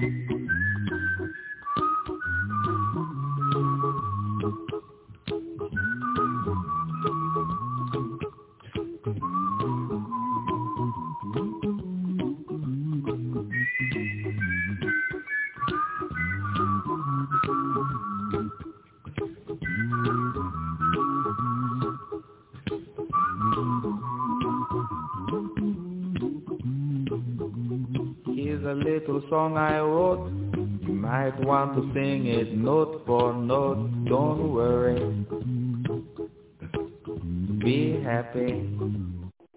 Here's a little song I wrote. You might want to sing it note for note. Don't worry, be happy.